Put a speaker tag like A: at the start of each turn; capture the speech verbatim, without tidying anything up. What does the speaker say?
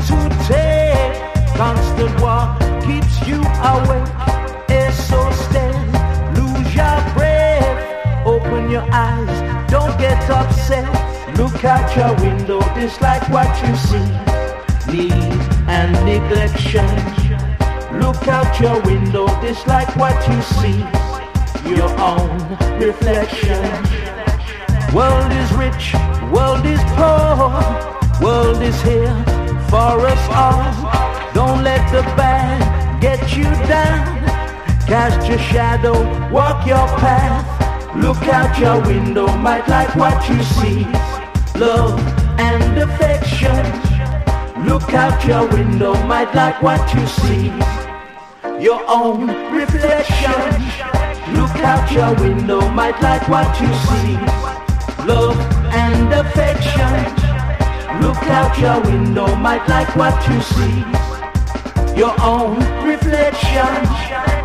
A: to take. Constant walk keeps you awake. It's so steady. Lose your breath. Open your eyes. Don't get upset. Look out your window. Dislike what you see. Need and neglection. Look out your window. Dislike what you see. Your own reflection. World is rich. World is poor. World is here for us all. Don't let the bad get you down. Cast your shadow, walk your path. Look out your window, might like what you see. Love and affection. Look out your window, might like what you see. Your own reflection. Look out your window, might like what you see. Love and affection. Look out your window, might like what you see. Your own reflection.